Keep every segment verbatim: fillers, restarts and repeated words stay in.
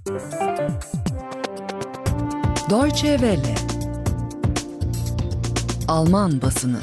Deutsche Welle. Alman basını.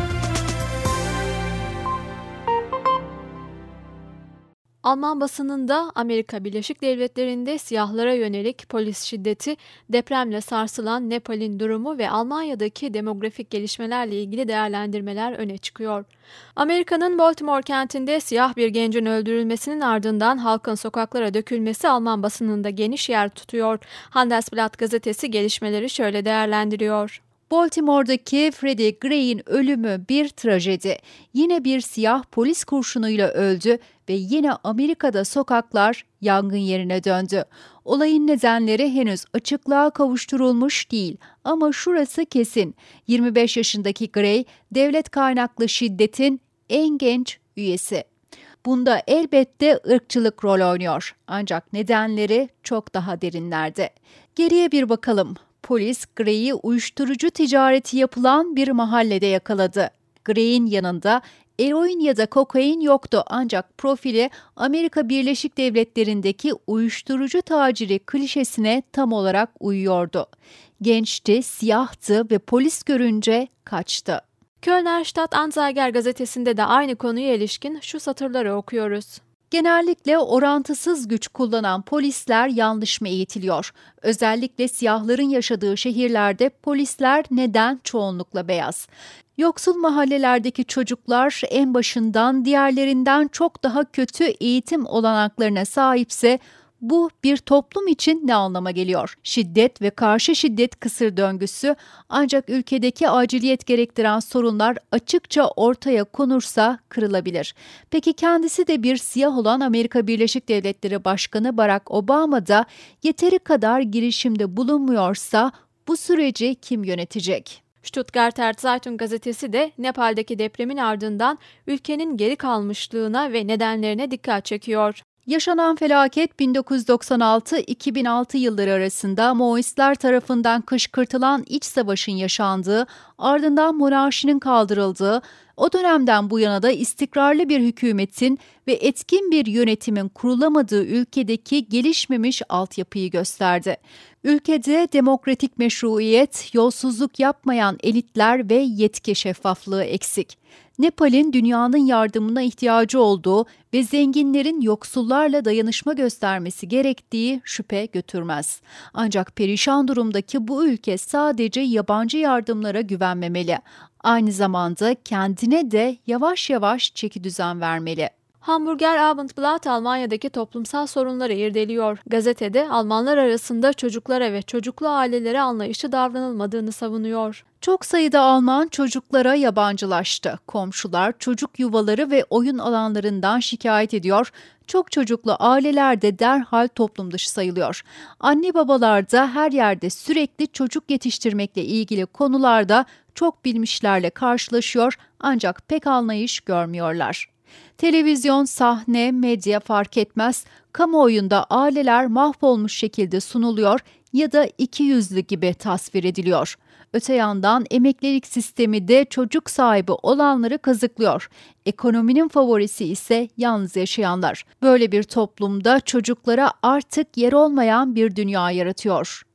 Alman basınında Amerika Birleşik Devletleri'nde siyahlara yönelik polis şiddeti, depremle sarsılan Nepal'in durumu ve Almanya'daki demografik gelişmelerle ilgili değerlendirmeler öne çıkıyor. Amerika'nın Baltimore kentinde siyah bir gencin öldürülmesinin ardından halkın sokaklara dökülmesi Alman basınında geniş yer tutuyor. Handelsblatt gazetesi gelişmeleri şöyle değerlendiriyor. Baltimore'daki Freddie Gray'in ölümü bir trajedi. Yine bir siyah polis kurşunuyla öldü ve yine Amerika'da sokaklar yangın yerine döndü. Olayın nedenleri henüz açıklığa kavuşturulmuş değil ama şurası kesin. yirmi beş yaşındaki Gray, devlet kaynaklı şiddetin en genç üyesi. Bunda elbette ırkçılık rol oynuyor. Ancak nedenleri çok daha derinlerde. Geriye bir bakalım. Polis Gray'i uyuşturucu ticareti yapılan bir mahallede yakaladı. Gray'in yanında eroin ya da kokain yoktu ancak profili Amerika Birleşik Devletleri'ndeki uyuşturucu taciri klişesine tam olarak uyuyordu. Gençti, siyahtı ve polis görünce kaçtı. Kölner Stadt-Anzeiger gazetesinde de aynı konuya ilişkin şu satırları okuyoruz. Genellikle orantısız güç kullanan polisler yanlış mı eğitiliyor? Özellikle siyahların yaşadığı şehirlerde polisler neden çoğunlukla beyaz? Yoksul mahallelerdeki çocuklar en başından diğerlerinden çok daha kötü eğitim olanaklarına sahipse bu bir toplum için ne anlama geliyor? Şiddet ve karşı şiddet kısır döngüsü ancak ülkedeki aciliyet gerektiren sorunlar açıkça ortaya konursa kırılabilir. Peki kendisi de bir siyah olan Amerika Birleşik Devletleri Başkanı Barack Obama da yeteri kadar girişimde bulunmuyorsa bu süreci kim yönetecek? Stuttgarter Zeitung gazetesi de Nepal'deki depremin ardından ülkenin geri kalmışlığına ve nedenlerine dikkat çekiyor. Yaşanan felaket bin dokuz yüz doksan altı iki bin altı yılları arasında Maoistler tarafından kışkırtılan iç savaşın yaşandığı, ardından monarşinin kaldırıldığı, o dönemden bu yana da istikrarlı bir hükümetin ve etkin bir yönetimin kurulamadığı ülkedeki gelişmemiş altyapıyı gösterdi. Ülkede demokratik meşruiyet, yolsuzluk yapmayan elitler ve yetki şeffaflığı eksik. Nepal'in dünyanın yardımına ihtiyacı olduğu ve zenginlerin yoksullarla dayanışma göstermesi gerektiği şüphe götürmez. Ancak perişan durumdaki bu ülke sadece yabancı yardımlara güvenmemeli. Aynı zamanda kendine de yavaş yavaş çekidüzen vermeli. Hamburger Abendblatt Almanya'daki toplumsal sorunları irdeliyor. Gazetede Almanlar arasında çocuklara ve çocuklu ailelere anlayışlı davranılmadığını savunuyor. Çok sayıda Alman çocuklara yabancılaştı. Komşular çocuk yuvaları ve oyun alanlarından şikayet ediyor. Çok çocuklu aileler de derhal toplum dışı sayılıyor. Anne babalar da her yerde sürekli çocuk yetiştirmekle ilgili konularda çok bilmişlerle karşılaşıyor ancak pek anlayış görmüyorlar. Televizyon, sahne, medya fark etmez, kamuoyunda aileler mahvolmuş şekilde sunuluyor ya da ikiyüzlü gibi tasvir ediliyor. Öte yandan emeklilik sistemi de çocuk sahibi olanları kazıklıyor. Ekonominin favorisi ise yalnız yaşayanlar. Böyle bir toplumda çocuklara artık yer olmayan bir dünya yaratıyor.